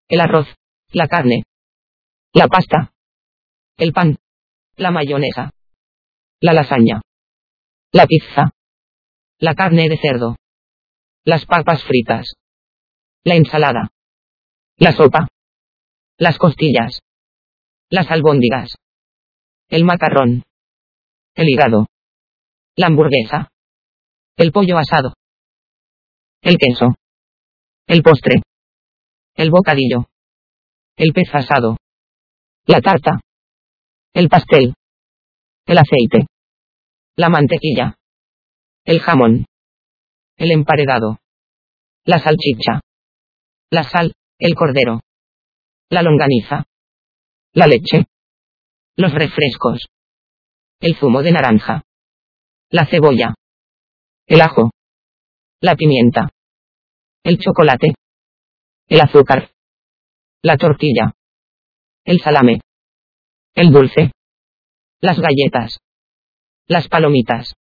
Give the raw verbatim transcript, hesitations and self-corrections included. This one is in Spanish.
el arroz, la carne, la pasta, el pan, la mayonesa, la lasaña, la pizza, la carne de cerdo, las papas fritas, la ensalada, la sopa, las costillas, las albóndigas, el macarrón, el hígado, la hamburguesa, el pollo asado, el queso, el postre, el bocadillo, el pez asado, la tarta, el pastel, el aceite, la mantequilla, el jamón, el emparedado, la salchicha, la sal, el cordero, la longaniza, la leche, los refrescos, el zumo de naranja, la cebolla, el ajo, la pimienta, el chocolate, el azúcar, la tortilla, el salame, el dulce, las galletas, las palomitas,